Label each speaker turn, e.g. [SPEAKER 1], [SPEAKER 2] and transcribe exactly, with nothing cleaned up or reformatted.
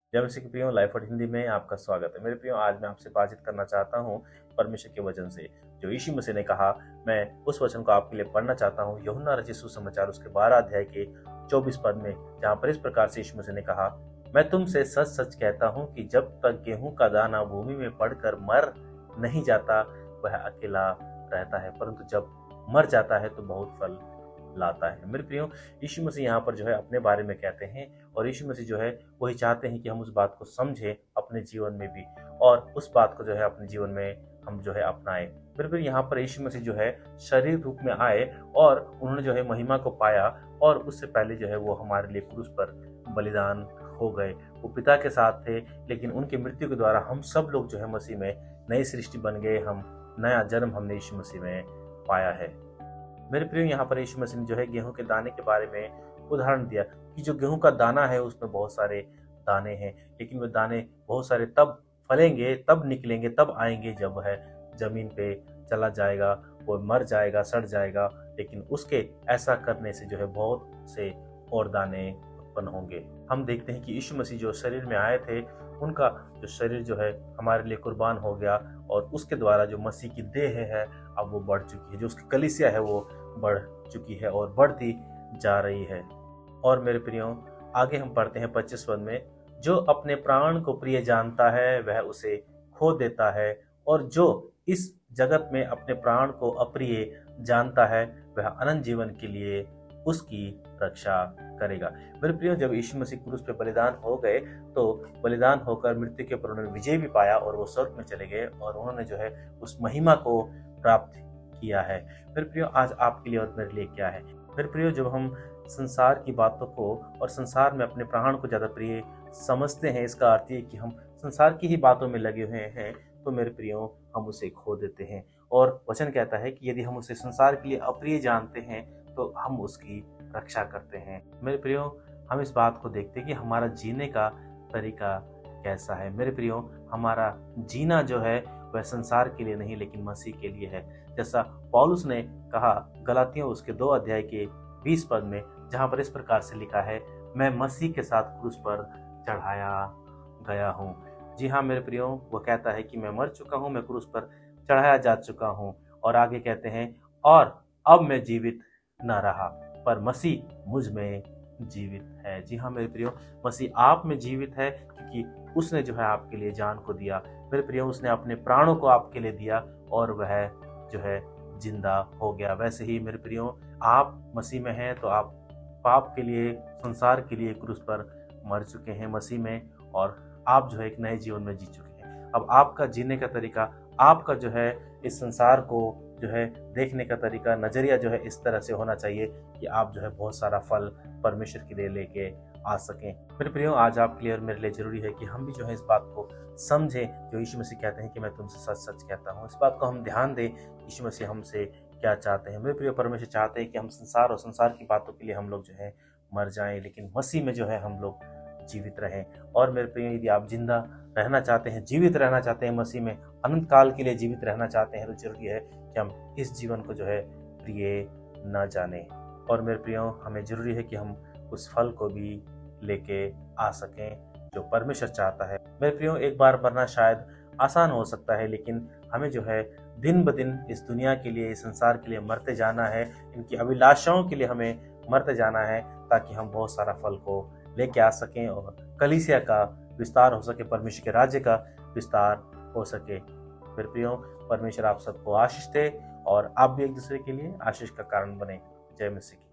[SPEAKER 1] जय मसीह के प्रियो, लाइफ और हिंदी में आपका स्वागत है। मेरे प्रियो, आज मैं आपसे बातचीत करना चाहता हूँ परमेश्वर के वचन से, जो यीशु मसीह ने कहा। मैं उस वचन को आपके लिए पढ़ना चाहता हूँ, यूहन्ना रचित सुसमाचार उसके बारह अध्याय के चौबीस पद में, जहाँ पर इस प्रकार से यीशु मसीह ने कहा, मैं तुमसे सच सच कहता हूँ कि जब तक गेहूं का दाना भूमि में पड़कर मर नहीं जाता, वह अकेला रहता है, परंतु जब मर जाता है तो बहुत फल लाता है। मेरे प्रियो, यीशु मसीह यहाँ पर जो है अपने बारे में कहते हैं, और यीशु मसीह जो है वही चाहते हैं कि हम उस बात को समझें अपने जीवन में भी, और उस बात को जो है अपने जीवन में हम जो है अपनाएं। मेरे प्रियो, यहाँ पर यीशु मसीह जो है शरीर रूप में आए और उन्होंने जो है महिमा को पाया, और उससे पहले जो है वो हमारे लिए क्रूस पर बलिदान हो गए। वो पिता के साथ थे, लेकिन उनकी मृत्यु के द्वारा हम सब लोग जो है मसीह में नई सृष्टि बन गए। हम नया जन्म हमने यीशु मसीह में पाया है। मेरे प्रियो, यहाँ पर यीशु मसीह ने जो है गेहूं के दाने के बारे में उदाहरण दिया कि जो गेहूं का दाना है उसमें बहुत सारे दाने हैं, लेकिन वे दाने बहुत सारे तब फलेंगे, तब निकलेंगे, तब आएंगे जब वह जमीन पे चला जाएगा, वो मर जाएगा, सड़ जाएगा। लेकिन उसके ऐसा करने से जो है बहुत से और दाने उत्पन्न होंगे। हम देखते हैं कि यीशु मसीह जो शरीर में आए थे, उनका जो शरीर जो है हमारे लिए कुर्बान हो गया, और उसके द्वारा जो मसीह की देह है अब वो बढ़ चुकी है, जो उसकी कलीसिया है वो बढ़ चुकी है और बढ़ती जा रही है। और मेरे प्रियो, आगे हम पढ़ते हैं पच्चीस पद में, जो अपने प्राण को प्रिय जानता है वह उसे खो देता है, और जो इस जगत में अपने प्राण को अप्रिय जानता है वह अनंत जीवन के लिए उसकी रक्षा करेगा। मेरे प्रियो, जब यीशु मसीह क्रूस पे बलिदान हो गए, तो बलिदान होकर मृत्यु के ऊपर उन्होंने विजय भी पाया, और वो स्वर्ग में चले गए, और उन्होंने जो है उस महिमा को प्राप्त किया है। मेरे प्रियो, आज आपके लिए और मेरे लिए क्या है? मेरे प्रियो, जब हम संसार की बातों को और संसार में अपने प्राण को ज्यादा प्रिय समझते हैं, इसका अर्थ ये कि हम संसार की ही बातों में लगे हुए हैं, तो मेरे प्रियो हम उसे खो देते हैं। और वचन कहता है कि यदि हम उसे संसार के लिए अप्रिय जानते हैं तो हम उसकी रक्षा करते हैं। मेरे प्रियो, हम इस बात को देखते हैं कि हमारा जीने का तरीका कैसा है। मेरे प्रियो, हमारा जीना जो है वह संसार के लिए नहीं लेकिन मसीह के लिए है। जैसा पौलुस ने कहा गलातियों उसके दो अध्याय के बीस पद में, जहां पर इस प्रकार से लिखा है, मैं मसीह के साथ क्रूस पर चढ़ाया गया हूँ। जी हाँ मेरे प्रियो, वो कहता है कि मैं मर चुका हूँ, मैं क्रूस पर चढ़ाया जा चुका हूँ। और आगे कहते हैं, और अब मैं जीवित न रहा पर मसीह मुझ में जीवित है। जी हाँ मेरे प्रियो, मसीह आप में जीवित है, क्योंकि उसने जो है आपके लिए जान को दिया। मेरे प्रियो, उसने अपने प्राणों को आपके लिए दिया, और वह जो है जिंदा हो गया। वैसे ही मेरे प्रियो, आप मसीह में हैं तो आप पाप के लिए, संसार के लिए क्रूस पर मर चुके हैं मसीह में, और आप जो है एक नए जीवन में जी चुके हैं। अब आपका जीने का तरीका, आपका जो है इस संसार को जो है देखने का तरीका, नजरिया जो है इस तरह से होना चाहिए कि आप जो है बहुत सारा फल परमेश्वर के लिए लेके आ सकें। मेरे प्रियो, आज आपके लिए और मेरे लिए जरूरी है कि हम भी जो है इस बात को समझें, जो यीशु मसीह कहते हैं कि मैं तुमसे सच सच कहता हूँ। इस बात को हम ध्यान दें, यीशु मसीह हमसे क्या चाहते हैं। मेरे प्रियो, परमेश्वर चाहते हैं कि हम संसार और संसार की बातों के लिए हम लोग जो है मर जाएं, लेकिन मसीह में जो है हम लोग जीवित रहें। और मेरे प्रियो, यदि आप जिंदा रहना चाहते हैं, जीवित रहना चाहते हैं मसीह में, अनंत काल के लिए जीवित रहना चाहते हैं, तो जरूरी है कि हम इस जीवन को जो है प्रिय न जाने। और मेरे प्रियो, हमें जरूरी है कि हम उस फल को भी लेके आ सकें जो परमेश्वर चाहता है। मेरे प्रियो, एक बार मरना शायद आसान हो सकता है, लेकिन हमें जो है दिन ब दिन इस दुनिया के लिए, इस संसार के लिए मरते जाना है। इनकी अभिलाषाओं के लिए हमें मरते जाना है, ताकि हम बहुत सारा फल को लेके आ सकें और कलीसिया का विस्तार हो सके, परमेश्वर के राज्य का विस्तार हो सके। मेरे प्रियो, परमेश्वर आप सबको आशीष दे, और आप भी एक दूसरे के लिए आशीष का कारण बने। जय मसीह।